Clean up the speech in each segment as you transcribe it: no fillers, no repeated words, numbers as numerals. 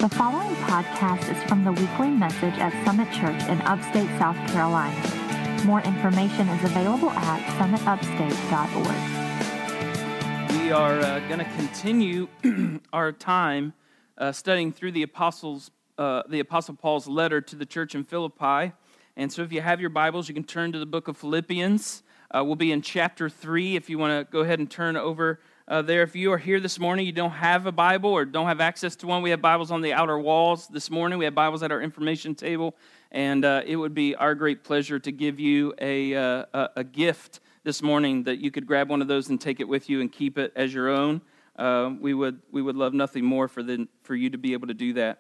The following podcast is from the weekly message at Summit Church in upstate South Carolina. More information is available at summitupstate.org. We are going to continue our time studying through the Apostle Paul's letter to the church in Philippi. And so if you have your Bibles, you can turn to the book of Philippians. We'll be in chapter 3 if you want to go ahead and turn over there. If you are here this morning, you don't have a Bible or don't have access to one, we have Bibles on the outer walls this morning. We have Bibles at our information table, and it would be our great pleasure to give you a gift this morning that you could grab one of those and take it with you and keep it as your own. We would love nothing more for you to be able to do that.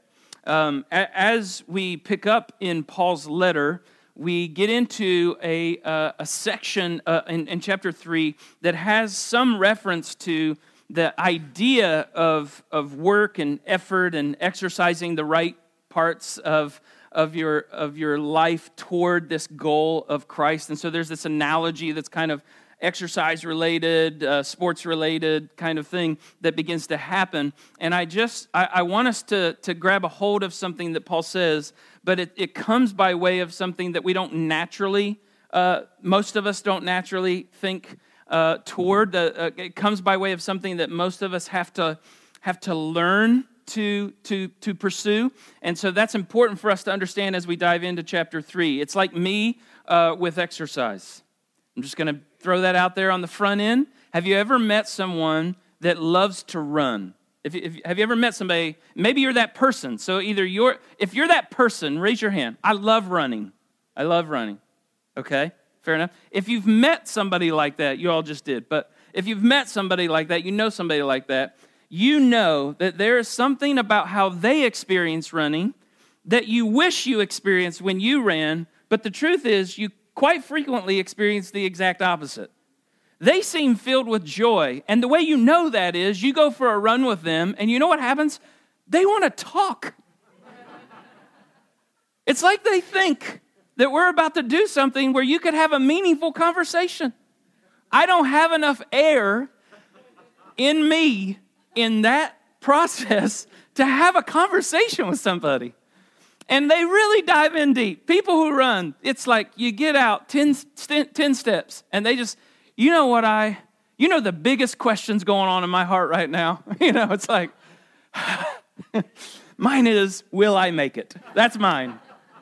As we pick up in Paul's letter, we get into a section in chapter 3 that has some reference to the idea of work and effort and exercising the right parts of your life toward this goal of Christ. And so there's this analogy that's kind of exercise-related, sports-related kind of thing that begins to happen. And I want us to grab a hold of something that Paul says, but it comes by way of something that we don't naturally, most of us don't naturally think toward. It comes by way of something that most of us have to learn to pursue. And so that's important for us to understand as we dive into chapter 3. It's like me with exercise. I'm just going to throw that out there on the front end. Have you ever met someone that loves to run? Have you ever met somebody, maybe you're that person, so if you're that person, raise your hand. I love running. Okay, fair enough. If you've met somebody like that, you all just did, but if you've met somebody like that, you know somebody like that, you know that there is something about how they experience running that you wish you experienced when you ran, but the truth is you quite frequently experience the exact opposite. They seem filled with joy, and the way you know that is you go for a run with them, and you know what happens? They want to talk. It's like they think that we're about to do something where you could have a meaningful conversation. I don't have enough air in me in that process to have a conversation with somebody. And they really dive in deep. People who run, it's like you get out 10 steps, and they just, you know the biggest questions going on in my heart right now. It's like, mine is, will I make it? That's mine.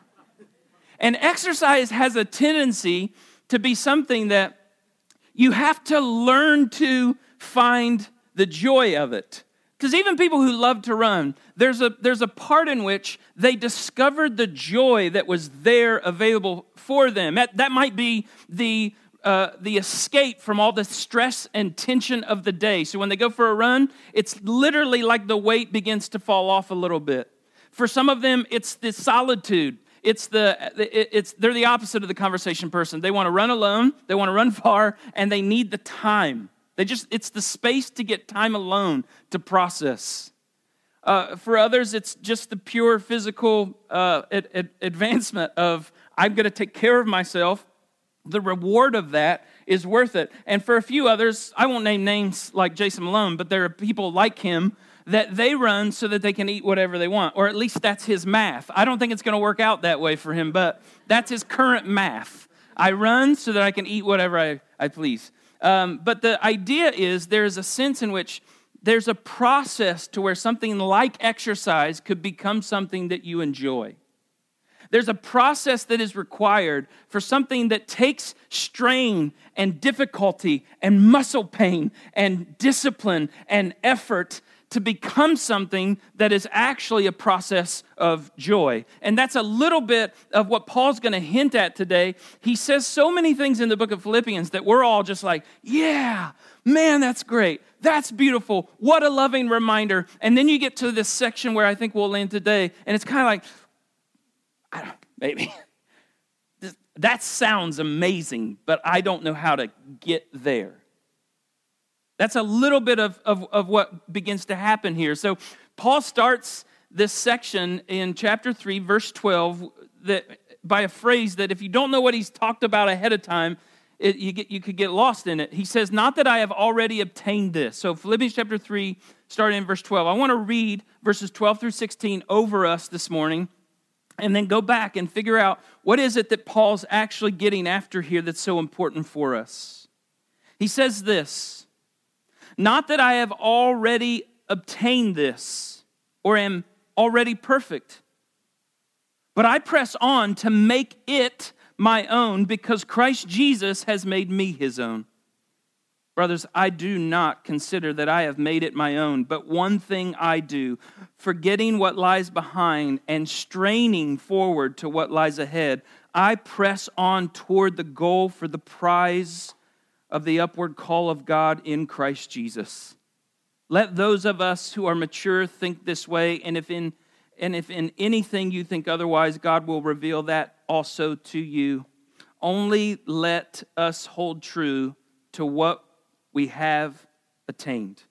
And exercise has a tendency to be something that you have to learn to find the joy of it. Because even people who love to run, there's a part in which they discovered the joy that was there available for them. That might be the escape from all the stress and tension of the day. So when they go for a run, it's literally like the weight begins to fall off a little bit. For some of them, it's the solitude. They're the opposite of the conversation person. They want to run alone, they want to run far, and they need the time. It's the space to get time alone to process. For others, it's just the pure physical advancement of, I'm going to take care of myself. The reward of that is worth it. And for a few others, I won't name names like Jason Malone, but there are people like him that they run so that they can eat whatever they want, or at least that's his math. I don't think it's going to work out that way for him, but that's his current math. I run so that I can eat whatever I please. But the idea is there's a sense in which there's a process to where something like exercise could become something that you enjoy. There's a process that is required for something that takes strain and difficulty and muscle pain and discipline and effort to become something that is actually a process of joy. And that's a little bit of what Paul's going to hint at today. He says so many things in the book of Philippians that we're all just like, yeah, man, that's great. That's beautiful. What a loving reminder. And then you get to this section where I think we'll land today, and it's kind of like, maybe. That sounds amazing, but I don't know how to get there. That's a little bit of what begins to happen here. So Paul starts this section in chapter 3, verse 12, by a phrase that if you don't know what he's talked about ahead of time, you could get lost in it. He says, not that I have already obtained this. So Philippians chapter 3, starting in verse 12. I want to read verses 12 through 16 over us this morning, and then go back and figure out what is it that Paul's actually getting after here that's so important for us. He says this, "Not that I have already obtained this or am already perfect, but I press on to make it my own because Christ Jesus has made me his own. Brothers, I do not consider that I have made it my own, but one thing I do, forgetting what lies behind and straining forward to what lies ahead, I press on toward the goal for the prize of the upward call of God in Christ Jesus. Let those of us who are mature think this way, and if in anything you think otherwise, God will reveal that also to you. Only let us hold true to what we have attained."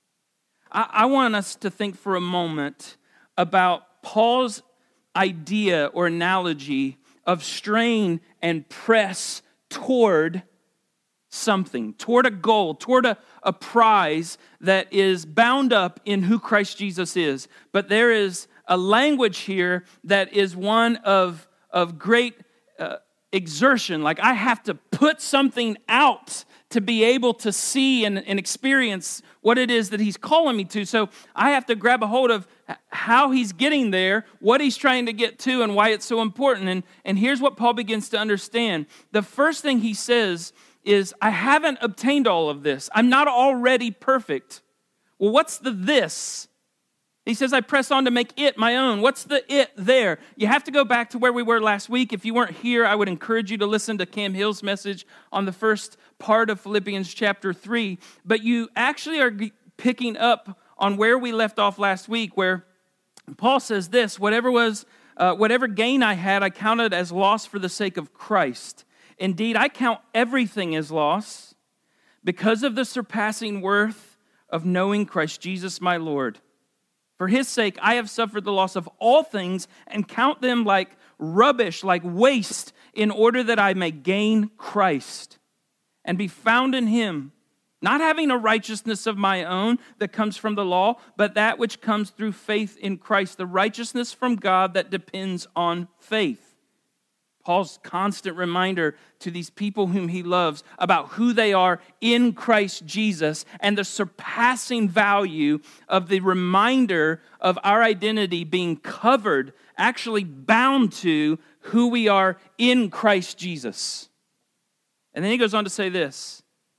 I want us to think for a moment about Paul's idea or analogy of strain and press toward something, toward a goal, toward a prize that is bound up in who Christ Jesus is. But there is a language here that is one of great exertion. Like I have to put something out to be able to see and experience what it is that he's calling me to. So I have to grab a hold of how he's getting there, what he's trying to get to, and why it's so important. And here's what Paul begins to understand. The first thing he says is, I haven't obtained all of this. I'm not already perfect. Well, what's the this? He says, I press on to make it my own. What's the it there? You have to go back to where we were last week. If you weren't here, I would encourage you to listen to Cam Hill's message on the first part of Philippians chapter 3. But you actually are picking up on where we left off last week, where Paul says this, whatever gain I had, I counted as loss for the sake of Christ. Indeed, I count everything as loss because of the surpassing worth of knowing Christ Jesus my Lord. For his sake, I have suffered the loss of all things and count them like rubbish, like waste, in order that I may gain Christ and be found in him, not having a righteousness of my own that comes from the law, but that which comes through faith in Christ, the righteousness from God that depends on faith. Paul's constant reminder to these people whom he loves about who they are in Christ Jesus and the surpassing value of the reminder of our identity being covered, actually bound to who we are in Christ Jesus. And then he goes on to say this,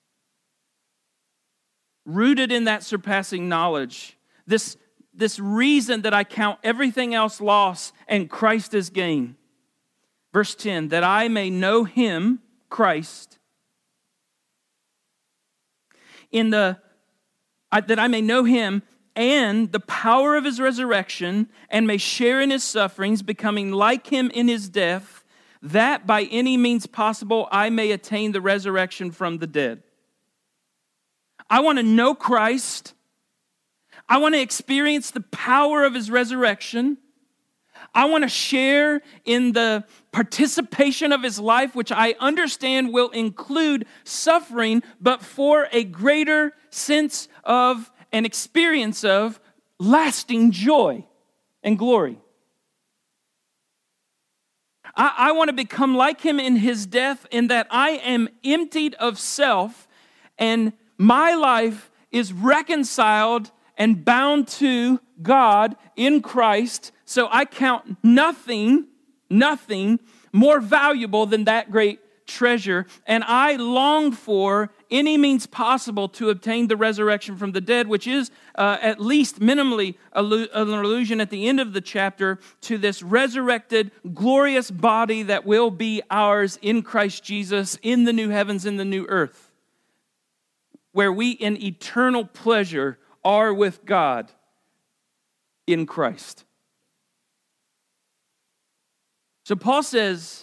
rooted in that surpassing knowledge, this reason that I count everything else loss and Christ as gain. Verse 10, that I may know him, Christ, that I may know him and the power of his resurrection and may share in his sufferings, becoming like him in his death, that by any means possible I may attain the resurrection from the dead. I want to know Christ. I want to experience the power of his resurrection. I want to share in the participation of his life, which I understand will include suffering, but for a greater sense of and experience of lasting joy and glory. I want to become like him in his death, in that I am emptied of self and my life is reconciled and bound to God in Christ. So I count nothing more valuable than that great treasure. And I long for any means possible to obtain the resurrection from the dead, which is at least minimally an allusion at the end of the chapter to this resurrected, glorious body that will be ours in Christ Jesus in the new heavens and the new earth, where we in eternal pleasure are with God in Christ. So Paul says,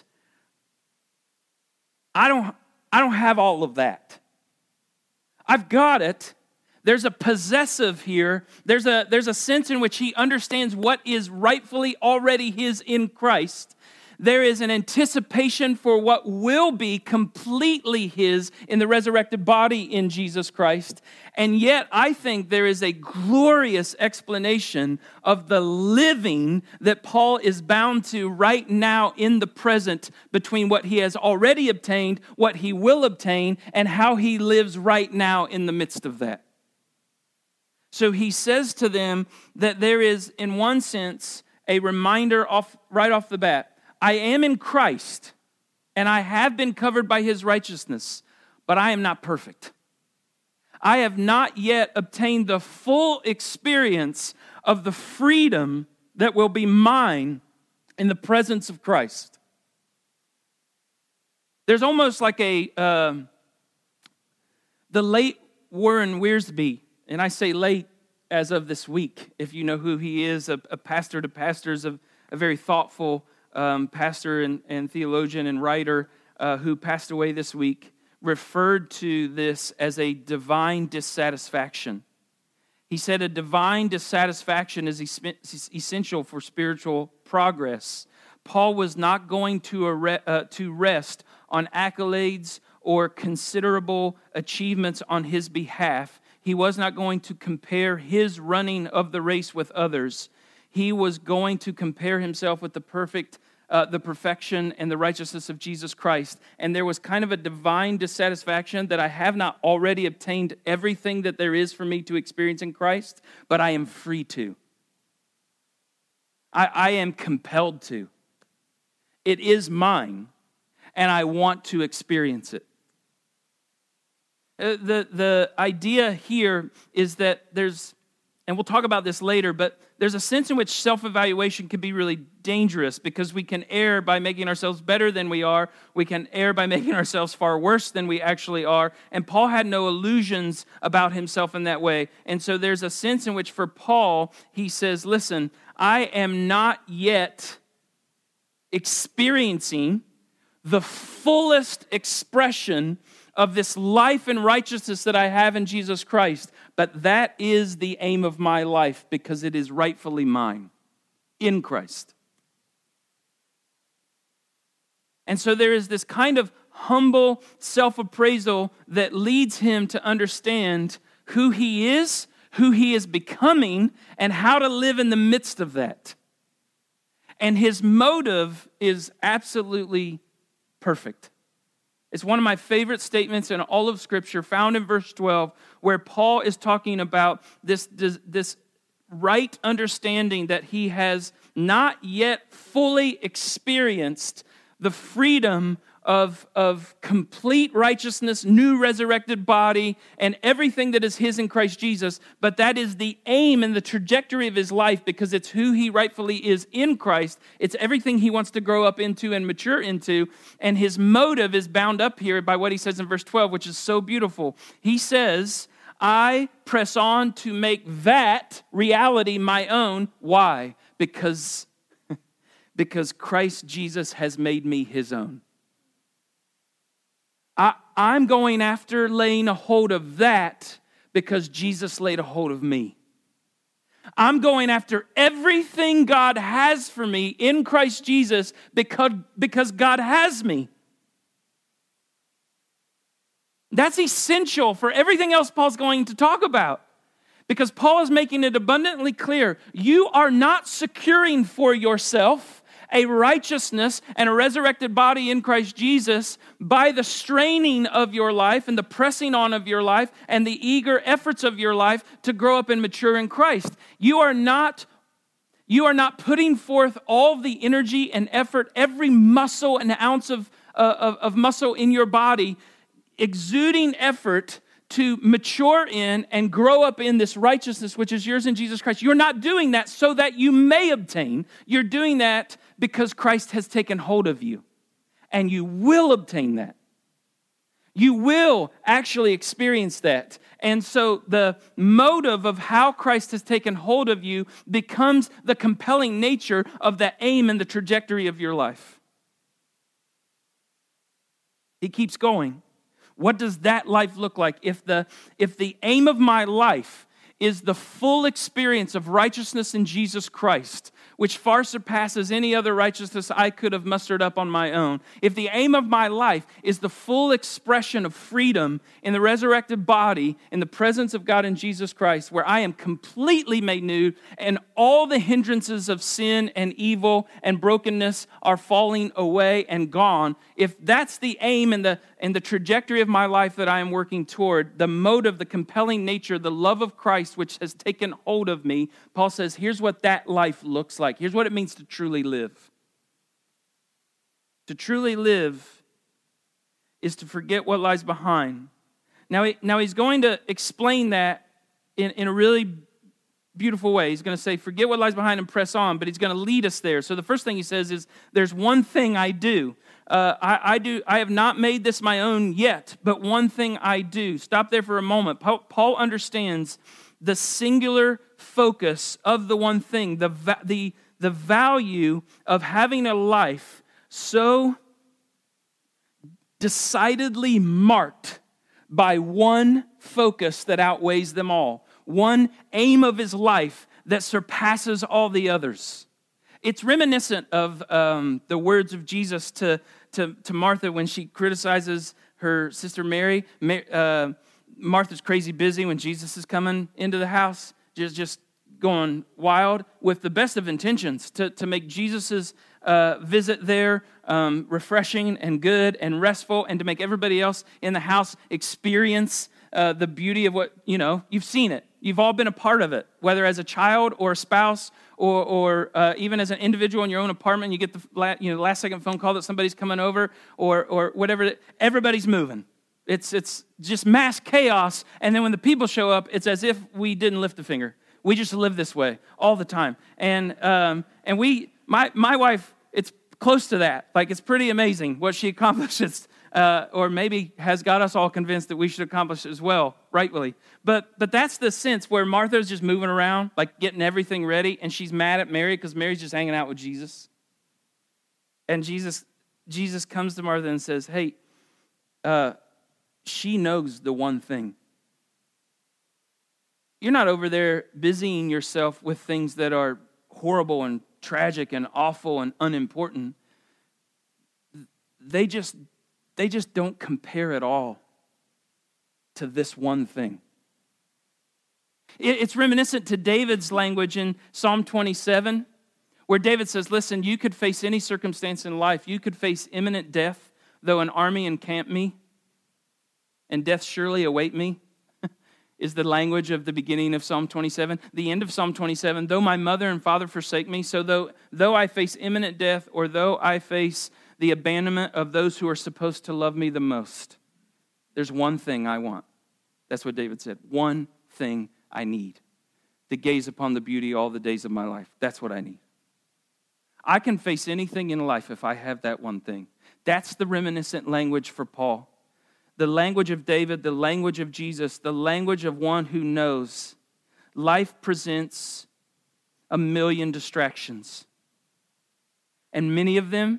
I don't have all of that. I've got it. There's a possessive here. There's a sense in which he understands what is rightfully already his in Christ. There is an anticipation for what will be completely his in the resurrected body in Jesus Christ. And yet, I think there is a glorious explanation of the living that Paul is bound to right now in the present between what he has already obtained, what he will obtain, and how he lives right now in the midst of that. So he says to them that there is, in one sense, a reminder right off the bat. I am in Christ, and I have been covered by his righteousness, but I am not perfect. I have not yet obtained the full experience of the freedom that will be mine in the presence of Christ. There's almost like the late Warren Wiersbe, and I say late as of this week, if you know who he is, a pastor to pastors, a very thoughtful pastor and theologian and writer who passed away this week, referred to this as a divine dissatisfaction. He said a divine dissatisfaction is essential for spiritual progress. Paul was not going to rest on accolades or considerable achievements on his behalf. He was not going to compare his running of the race with others. He was going to compare himself with the perfection and the righteousness of Jesus Christ. And there was kind of a divine dissatisfaction that I have not already obtained everything that there is for me to experience in Christ, but I am free to. I am compelled to. It is mine, and I want to experience it. The idea here is that there's, and we'll talk about this later, but there's a sense in which self-evaluation can be really dangerous because we can err by making ourselves better than we are. We can err by making ourselves far worse than we actually are. And Paul had no illusions about himself in that way. And so there's a sense in which for Paul, he says, listen, I am not yet experiencing the fullest expression of this life and righteousness that I have in Jesus Christ. But that is the aim of my life because it is rightfully mine in Christ. And so there is this kind of humble self-appraisal that leads him to understand who he is becoming, and how to live in the midst of that. And his motive is absolutely perfect. It's one of my favorite statements in all of Scripture, found in verse 12, where Paul is talking about this right understanding that he has not yet fully experienced the freedom of complete righteousness, new resurrected body, and everything that is his in Christ Jesus. But that is the aim and the trajectory of his life because it's who he rightfully is in Christ. It's everything he wants to grow up into and mature into. And his motive is bound up here by what he says in verse 12, which is so beautiful. He says, I press on to make that reality my own. Why? Because Christ Jesus has made me his own. I'm going after laying a hold of that because Jesus laid a hold of me. I'm going after everything God has for me in Christ Jesus because God has me. That's essential for everything else Paul's going to talk about. Because Paul is making it abundantly clear, you are not securing for yourself a righteousness and a resurrected body in Christ Jesus by the straining of your life and the pressing on of your life and the eager efforts of your life to grow up and mature in Christ. You are not putting forth all the energy and effort, every muscle and ounce of muscle in your body, exuding effort to mature in and grow up in this righteousness which is yours in Jesus Christ. You're not doing that so that you may obtain. You're doing that because Christ has taken hold of you. And you will obtain that. You will actually experience that. And so the motive of how Christ has taken hold of you becomes the compelling nature of the aim and the trajectory of your life. He keeps going. What does that life look like if the aim of my life is the full experience of righteousness in Jesus Christ, which far surpasses any other righteousness I could have mustered up on my own, if the aim of my life is the full expression of freedom in the resurrected body in the presence of God in Jesus Christ, where I am completely made new and all the hindrances of sin and evil and brokenness are falling away and gone, if that's the aim and the trajectory of my life that I am working toward, the motive, the compelling nature, the love of Christ which has taken hold of me, Paul says, here's what that life looks like. Here's what it means to truly live. To truly live is to forget what lies behind. Now he's going to explain that in a really beautiful way. He's going to say, forget what lies behind and press on, but he's going to lead us there. So the first thing he says is, there's one thing I do. I have not made this my own yet, but one thing I do. Stop there for a moment. Paul understands the singular focus of the one thing, the value of having a life so decidedly marked by one focus that outweighs them all, one aim of his life that surpasses all the others. It's reminiscent of the words of Jesus to Martha when she criticizes her sister Mary. Martha's crazy busy when Jesus is coming into the house, just going wild with the best of intentions to make Jesus's visit there refreshing and good and restful, and to make everybody else in the house experience the beauty of what, you've seen it. You've all been a part of it, whether as a child or a spouse or even as an individual in your own apartment. You get the last second phone call that somebody's coming over or whatever. Everybody's moving. It's just mass chaos. And then when the people show up, it's as if we didn't lift a finger. We just live this way all the time. And my wife, it's close to that. Like, it's pretty amazing what she accomplishes, or maybe has got us all convinced that we should accomplish as well, rightfully. But that's the sense where Martha's just moving around, like getting everything ready, and she's mad at Mary because Mary's just hanging out with Jesus. And Jesus comes to Martha and says, hey, she knows the one thing. You're not over there busying yourself with things that are horrible and tragic and awful and unimportant. They just don't compare at all to this one thing. It's reminiscent to David's language in Psalm 27, where David says, listen, you could face any circumstance in life. You could face imminent death, though an army encamp me, and death surely await me, is the language of the beginning of Psalm 27. The end of Psalm 27, though my mother and father forsake me, so though I face imminent death, or though I face the abandonment of those who are supposed to love me the most, there's one thing I want. That's what David said. One thing I need. To gaze upon the beauty all the days of my life. That's what I need. I can face anything in life if I have that one thing. That's the reminiscent language for Paul. The language of David, the language of Jesus, the language of one who knows life presents a million distractions. And many of them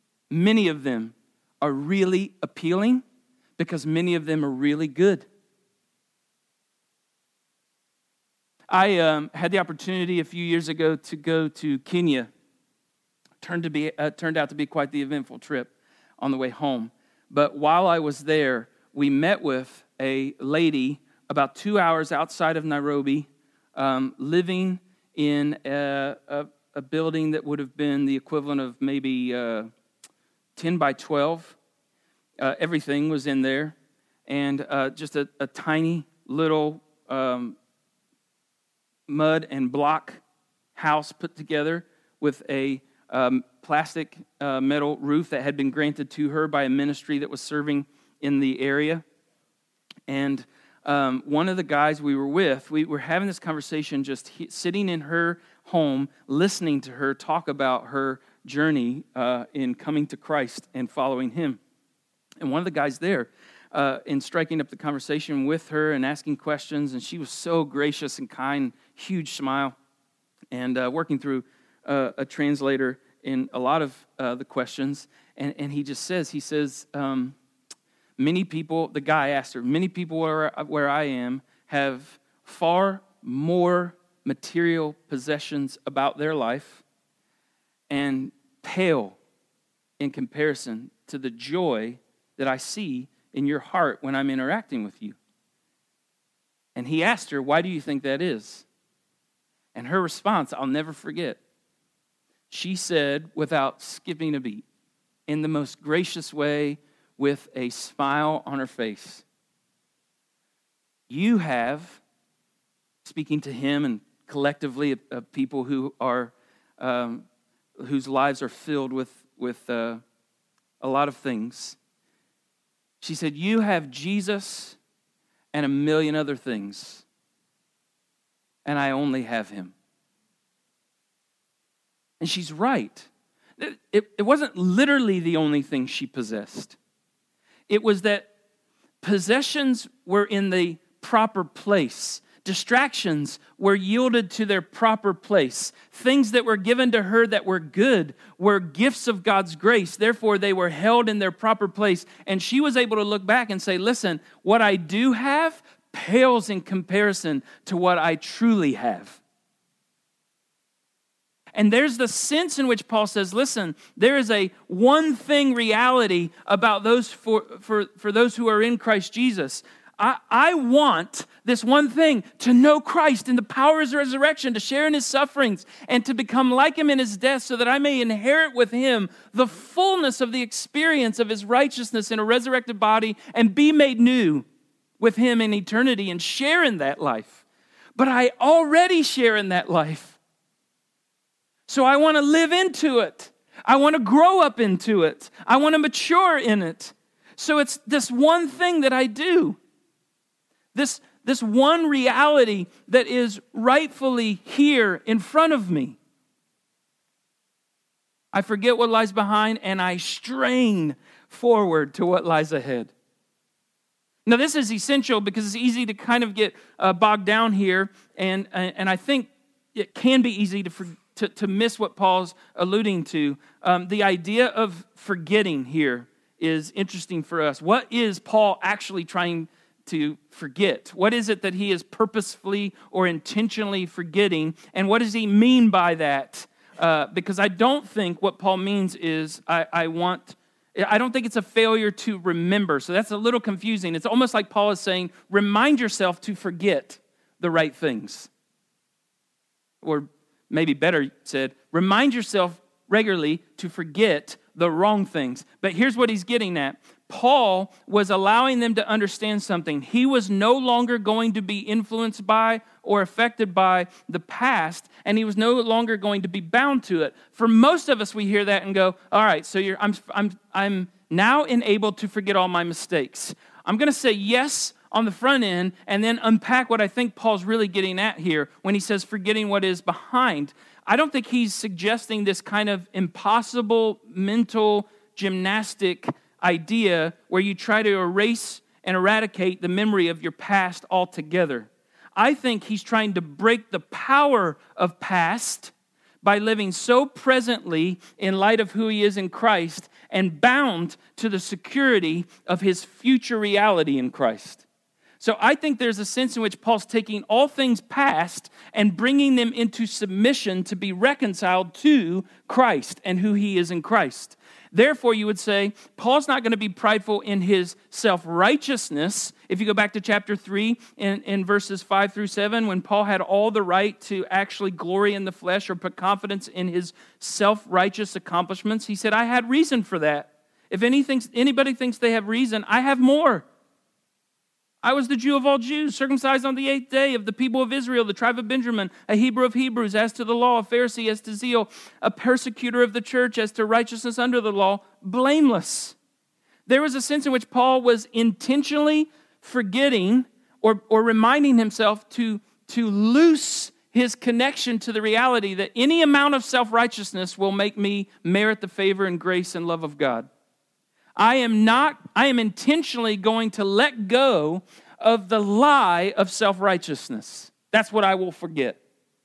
are really appealing because many of them are really good. I had the opportunity a few years ago to go to Kenya. Turned out to be quite the eventful trip on the way home. But while I was there, we met with a lady about 2 hours outside of Nairobi, living in a building that would have been the equivalent of maybe 10 by 12. Everything was in there. And just a tiny little mud and block house put together with a plastic metal roof that had been granted to her by a ministry that was serving in the area. And one of the guys we were with, we were having this conversation just sitting in her home, listening to her talk about her journey in coming to Christ and following Him. And one of the guys there, in striking up the conversation with her and asking questions, and she was so gracious and kind, huge smile, and working through a translator in a lot of the questions. And he says, many people, the guy asked her, many people where I am have far more material possessions about their life and pale in comparison to the joy that I see in your heart when I'm interacting with you. And he asked her, why do you think that is? And her response, I'll never forget. She said, without skipping a beat, in the most gracious way, with a smile on her face, you have, speaking to him and collectively of people who are, whose lives are filled with a lot of things. She said, you have Jesus and a million other things, and I only have him. And she's right. It wasn't literally the only thing she possessed. It was that possessions were in the proper place. Distractions were yielded to their proper place. Things that were given to her that were good were gifts of God's grace. Therefore, they were held in their proper place. And she was able to look back and say, listen, what I do have pales in comparison to what I truly have. And there's the sense in which Paul says, listen, there is a one thing reality about those for those who are in Christ Jesus. I want this one thing, to know Christ in the power of his resurrection, to share in his sufferings, and to become like him in his death, so that I may inherit with him the fullness of the experience of his righteousness in a resurrected body, and be made new with him in eternity and share in that life. But I already share in that life. So I want to live into it. I want to grow up into it. I want to mature in it. So it's this one thing that I do. This one reality that is rightfully here in front of me. I forget what lies behind and I strain forward to what lies ahead. Now this is essential because it's easy to kind of get bogged down here, and I think it can be easy to miss what Paul's alluding to. The idea of forgetting here is interesting for us. What is Paul actually trying to forget? What is it that he is purposefully or intentionally forgetting? And what does he mean by that? Because I don't think what Paul means is I don't think it's a failure to remember. So that's a little confusing. It's almost like Paul is saying, remind yourself to forget the right things. Or maybe better said, remind yourself regularly to forget the wrong things. But here's what he's getting at. Paul was allowing them to understand something. He was no longer going to be influenced by or affected by the past, and he was no longer going to be bound to it. For most of us, we hear that and go, all right, so I'm now enabled to forget all my mistakes. I'm going to say yes on the front end and then unpack what I think Paul's really getting at here when he says forgetting what is behind. I don't think he's suggesting this kind of impossible mental gymnastic idea where you try to erase and eradicate the memory of your past altogether. I think he's trying to break the power of past by living so presently in light of who he is in Christ and bound to the security of his future reality in Christ. So I think there's a sense in which Paul's taking all things past and bringing them into submission to be reconciled to Christ and who he is in Christ. Therefore, you would say, Paul's not going to be prideful in his self-righteousness. If you go back to chapter 3 in verses 5 through 7, when Paul had all the right to actually glory in the flesh or put confidence in his self-righteous accomplishments, he said, I had reason for that. If anybody thinks they have reason, I have more. I was the Jew of all Jews, circumcised on the 8th day, of the people of Israel, the tribe of Benjamin, a Hebrew of Hebrews, as to the law, a Pharisee as to zeal, a persecutor of the church, as to righteousness under the law, blameless. There was a sense in which Paul was intentionally forgetting or reminding himself to loose his connection to the reality that any amount of self-righteousness will make me merit the favor and grace and love of God. I am intentionally going to let go of the lie of self-righteousness. That's what I will forget.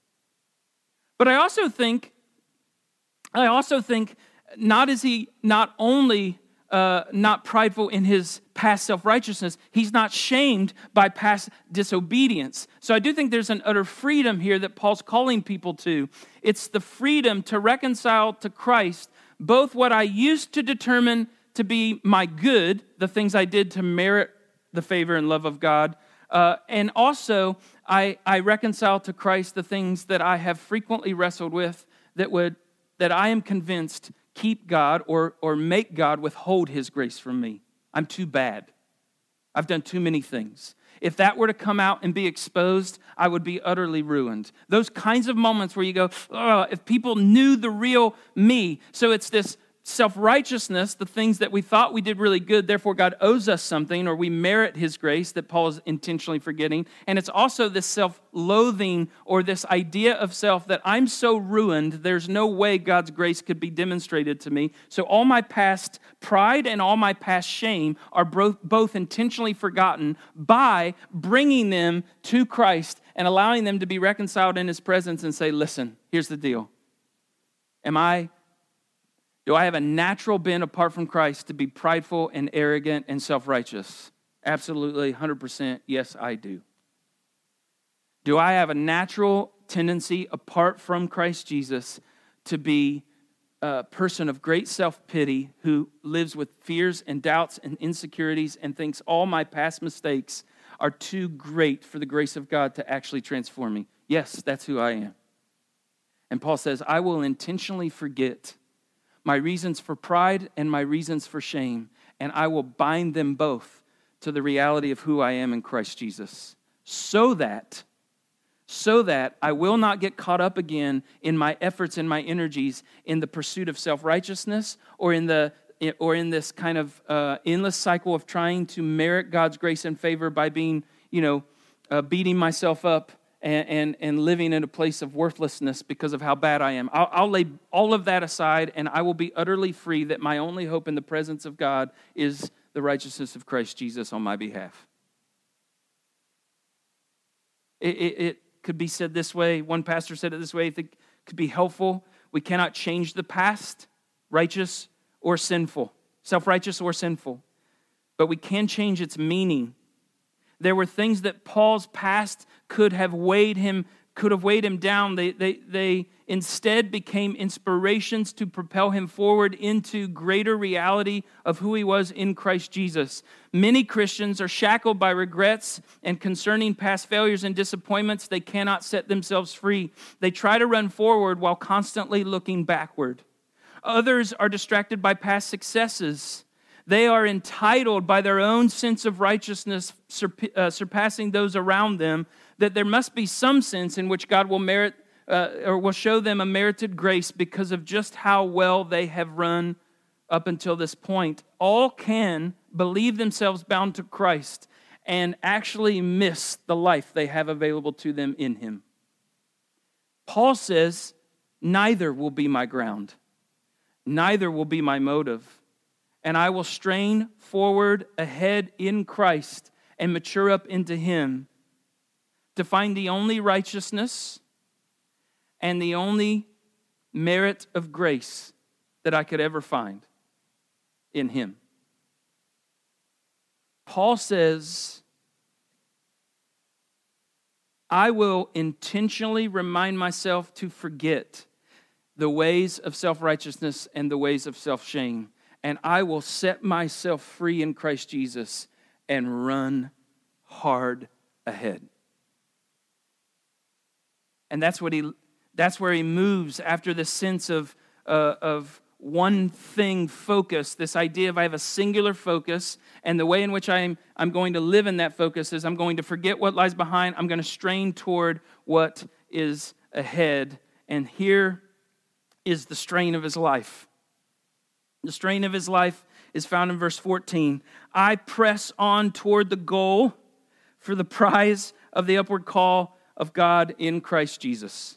But I also think not is he not only not prideful in his past self-righteousness. He's not shamed by past disobedience. So I do think there's an utter freedom here that Paul's calling people to. It's the freedom to reconcile to Christ both what I used to determine to be my good, the things I did to merit the favor and love of God, and also I reconcile to Christ the things that I have frequently wrestled with that I am convinced keep God or make God withhold his grace from me. I'm too bad. I've done too many things. If that were to come out and be exposed, I would be utterly ruined. Those kinds of moments where you go, oh, if people knew the real me. So it's this self-righteousness, the things that we thought we did really good, therefore God owes us something, or we merit his grace that Paul is intentionally forgetting. And it's also this self-loathing or this idea of self that I'm so ruined, there's no way God's grace could be demonstrated to me. So all my past pride and all my past shame are both intentionally forgotten by bringing them to Christ and allowing them to be reconciled in his presence and say, listen, here's the deal. Do I have a natural bent apart from Christ to be prideful and arrogant and self-righteous? Absolutely, 100%, yes, I do. Do I have a natural tendency apart from Christ Jesus to be a person of great self-pity who lives with fears and doubts and insecurities and thinks all my past mistakes are too great for the grace of God to actually transform me? Yes, that's who I am. And Paul says, I will intentionally forget my reasons for pride and my reasons for shame, and I will bind them both to the reality of who I am in Christ Jesus, so that I will not get caught up again in my efforts and my energies in the pursuit of self-righteousness or in this kind of endless cycle of trying to merit God's grace and favor by being, beating myself up and living in a place of worthlessness because of how bad I am. I'll lay all of that aside, and I will be utterly free that my only hope in the presence of God is the righteousness of Christ Jesus on my behalf. It could be said this way. One pastor said it this way. I think it could be helpful. We cannot change the past, righteous or sinful, self-righteous or sinful, but we can change its meaning. There were things that Paul's past could have weighed him down. They instead became inspirations to propel him forward into greater reality of who he was in Christ Jesus. Many Christians are shackled by regrets and concerning past failures and disappointments. They cannot set themselves free. They try to run forward while constantly looking backward. Others are distracted by past successes. They are entitled by their own sense of righteousness, surpassing those around them, that there must be some sense in which God will merit or will show them a merited grace because of just how well they have run up until this point. All can believe themselves bound to Christ and actually miss the life they have available to them in Him. Paul says, neither will be my ground, neither will be my motive. And I will strain forward ahead in Christ and mature up into Him to find the only righteousness and the only merit of grace that I could ever find in Him. Paul says, I will intentionally remind myself to forget the ways of self-righteousness and the ways of self-shame. And I will set myself free in Christ Jesus and run hard ahead. And that's where he moves after this sense of one thing focus, this idea of I have a singular focus, and the way in which I'm going to live in that focus is I'm going to forget what lies behind, I'm going to strain toward what is ahead. And here is the strain of his life. The strain of his life is found in verse 14. I press on toward the goal for the prize of the upward call of God in Christ Jesus.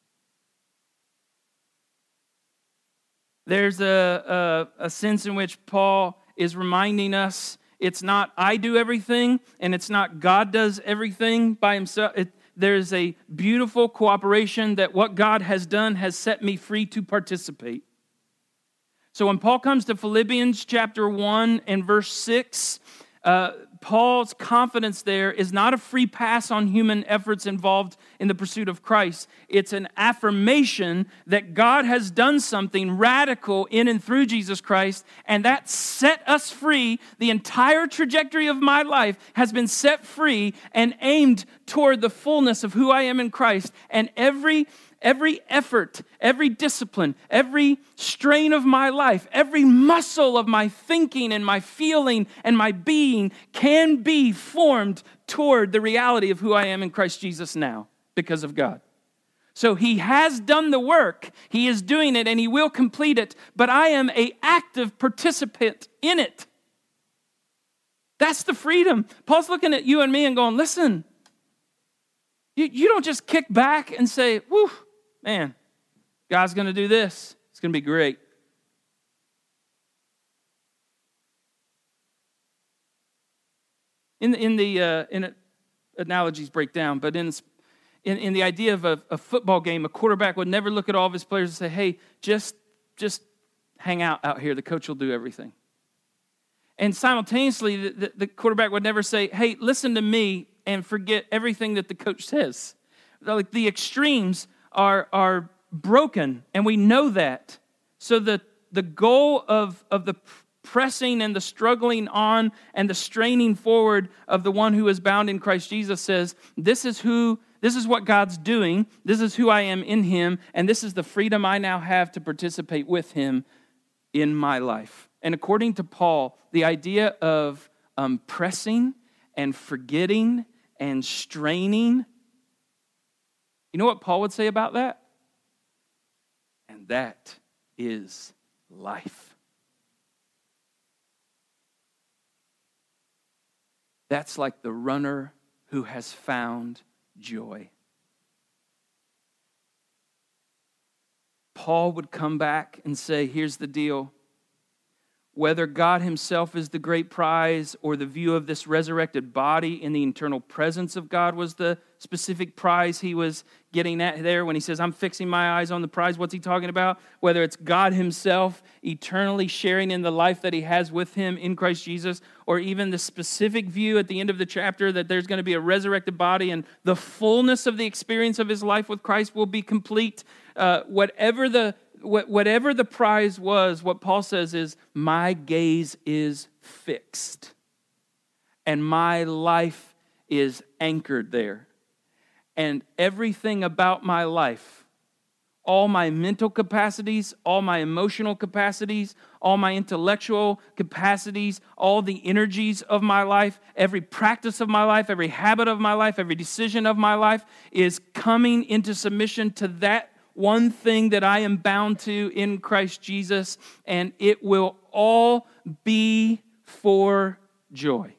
There's a sense in which Paul is reminding us it's not I do everything and it's not God does everything by himself. There's a beautiful cooperation that what God has done has set me free to participate. So when Paul comes to Philippians chapter 1 and verse 6, Paul's confidence there is not a free pass on human efforts involved in the pursuit of Christ. It's an affirmation that God has done something radical in and through Jesus Christ, and that set us free. The entire trajectory of my life has been set free and aimed toward the fullness of who I am in Christ. And every effort, every discipline, every strain of my life, every muscle of my thinking and my feeling and my being can be formed toward the reality of who I am in Christ Jesus now because of God. So he has done the work, he is doing it, and he will complete it, but I am an active participant in it. That's the freedom. Paul's looking at you and me and going, listen, you don't just kick back and say, whew, man, God's going to do this. It's going to be great. In analogies break down, but in the idea of a football game, a quarterback would never look at all of his players and say, hey, just hang out here. The coach will do everything. And simultaneously, the quarterback would never say, hey, listen to me and forget everything that the coach says. Like the extremes are broken, and we know that. So the goal of the pressing and the struggling on and the straining forward of the one who is bound in Christ Jesus says, this is what God's doing, this is who I am in him, and this is the freedom I now have to participate with him in my life. And according to Paul, the idea of pressing and forgetting and straining, you know what Paul would say about that? And that is life. That's like the runner who has found joy. Paul would come back and say, here's the deal. Whether God himself is the great prize or the view of this resurrected body in the eternal presence of God was the specific prize he was getting at there when he says, I'm fixing my eyes on the prize. What's he talking about? Whether it's God himself eternally sharing in the life that he has with him in Christ Jesus, or even the specific view at the end of the chapter that there's going to be a resurrected body and the fullness of the experience of his life with Christ will be complete. Whatever the prize was, what Paul says is, my gaze is fixed. And my life is anchored there. And everything about my life, all my mental capacities, all my emotional capacities, all my intellectual capacities, all the energies of my life, every practice of my life, every habit of my life, every decision of my life is coming into submission to that one thing that I am bound to in Christ Jesus, and it will all be for joy.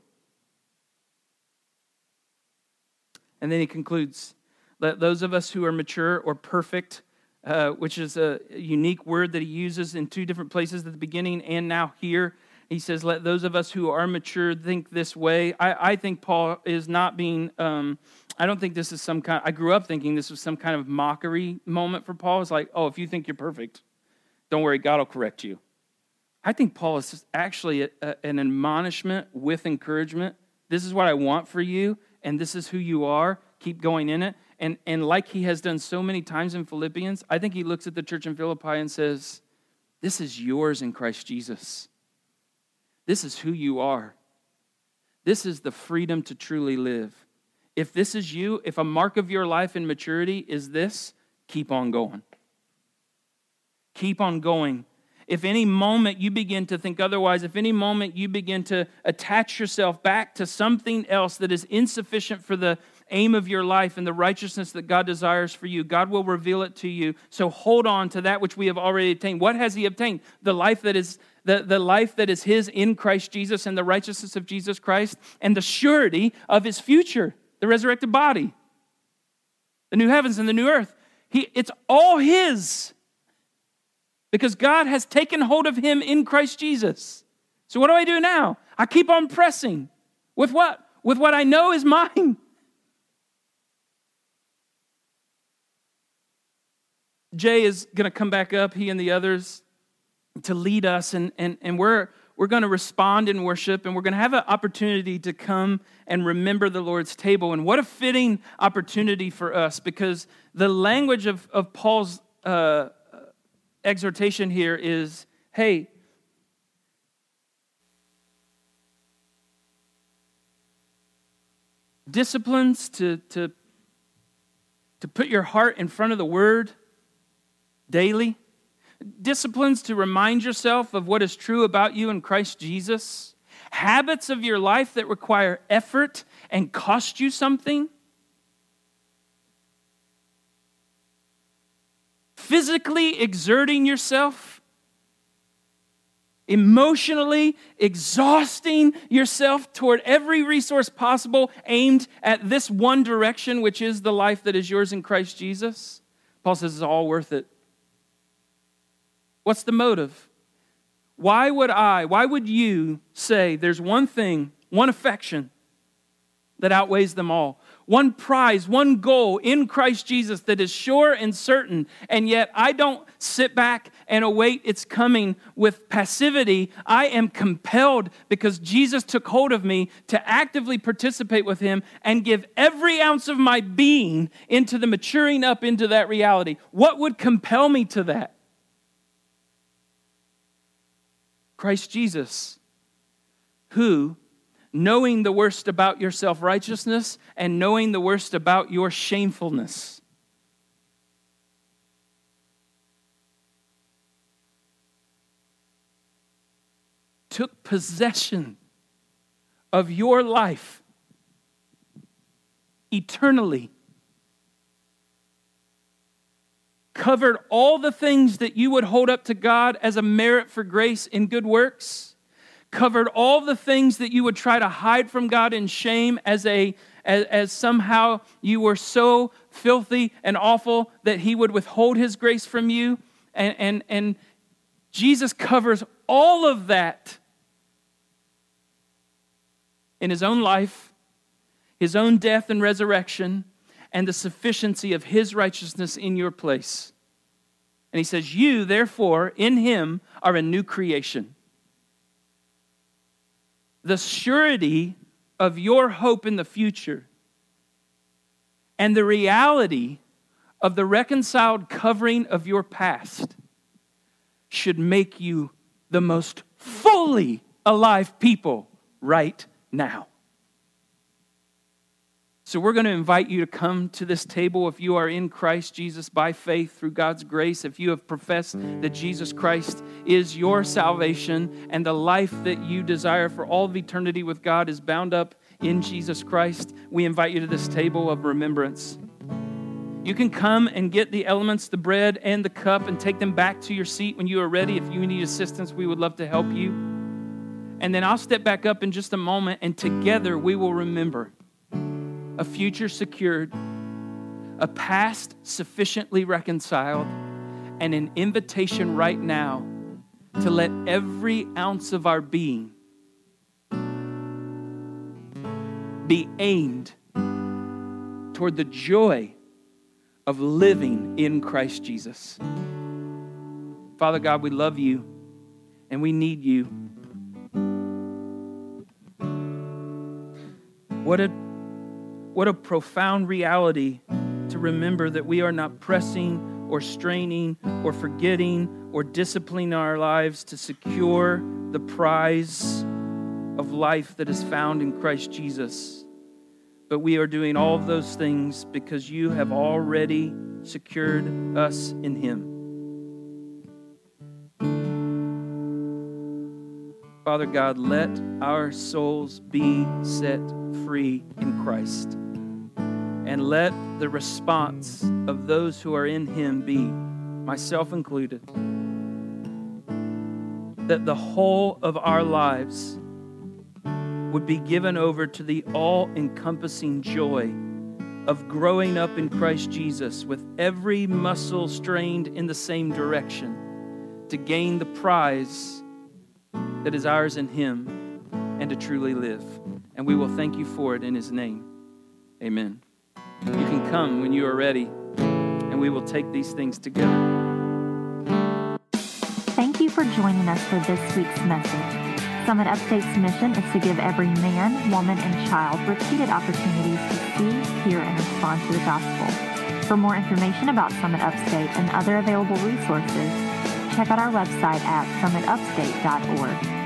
And then he concludes, let those of us who are mature or perfect, which is a unique word that he uses in two different places at the beginning and now here. He says, let those of us who are mature think this way. I think Paul is not being, I don't think this is some kind, I grew up thinking this was some kind of mockery moment for Paul. It's like, oh, if you think you're perfect, don't worry, God will correct you. I think Paul is actually an admonishment with encouragement. This is what I want for you, and this is who you are. Keep going in it. And like he has done so many times in Philippians, I think he looks at the church in Philippi and says, this is yours in Christ Jesus. This is who you are. This is the freedom to truly live. If this is you, if a mark of your life in maturity is this, keep on going. Keep on going. If any moment you begin to think otherwise, if any moment you begin to attach yourself back to something else that is insufficient for the aim of your life and the righteousness that God desires for you, God will reveal it to you. So hold on to that which we have already attained. What has he obtained? The life that is the life that is his in Christ Jesus and the righteousness of Jesus Christ and the surety of his future, the resurrected body, the new heavens and the new earth. It's all his. Because God has taken hold of him in Christ Jesus. So what do I do now? I keep on pressing. With what? With what I know is mine. Jay is going to come back up, he and the others. to lead us, and we're going to respond in worship, and we're going to have an opportunity to come and remember the Lord's table. And what a fitting opportunity for us, because the language of Paul's exhortation here is, hey, disciplines to put your heart in front of the Word daily. Disciplines to remind yourself of what is true about you in Christ Jesus. Habits of your life that require effort and cost you something. Physically exerting yourself. Emotionally exhausting yourself toward every resource possible aimed at this one direction, which is the life that is yours in Christ Jesus. Paul says it's all worth it. What's the motive? Why would you say there's one thing, one affection that outweighs them all? One prize, one goal in Christ Jesus that is sure and certain, and yet I don't sit back and await its coming with passivity. I am compelled, because Jesus took hold of me, to actively participate with Him and give every ounce of my being into the maturing up into that reality. What would compel me to that? Christ Jesus, who, knowing the worst about your self-righteousness and knowing the worst about your shamefulness, took possession of your life eternally, covered all the things that you would hold up to God as a merit for grace in good works, covered all the things that you would try to hide from God in shame as somehow you were so filthy and awful that He would withhold His grace from you. And Jesus covers all of that in His own life, His own death and resurrection, and the sufficiency of His righteousness in your place. And He says, you, therefore, in Him are a new creation. The surety of your hope in the future and the reality of the reconciled covering of your past should make you the most fully alive people right now. So we're going to invite you to come to this table if you are in Christ Jesus by faith through God's grace. If you have professed that Jesus Christ is your salvation and the life that you desire for all of eternity with God is bound up in Jesus Christ, we invite you to this table of remembrance. You can come and get the elements, the bread and the cup, and take them back to your seat when you are ready. If you need assistance, we would love to help you. And then I'll step back up in just a moment, and together we will remember a future secured, a past sufficiently reconciled, and an invitation right now to let every ounce of our being be aimed toward the joy of living in Christ Jesus. Father God, we love you and we need you. What a profound reality to remember that we are not pressing or straining or forgetting or disciplining our lives to secure the prize of life that is found in Christ Jesus. But we are doing all of those things because you have already secured us in Him. Father God, let our souls be set free in Christ. And let the response of those who are in Him be, myself included, that the whole of our lives would be given over to the all-encompassing joy of growing up in Christ Jesus with every muscle strained in the same direction to gain the prize that is ours in Him and to truly live. And we will thank you for it in His name. Amen. You can come when you are ready, and we will take these things together. Thank you for joining us for this week's message. Summit Upstate's mission is to give every man, woman, and child repeated opportunities to see, hear, and respond to the gospel. For more information about Summit Upstate and other available resources, check out our website at summitupstate.org.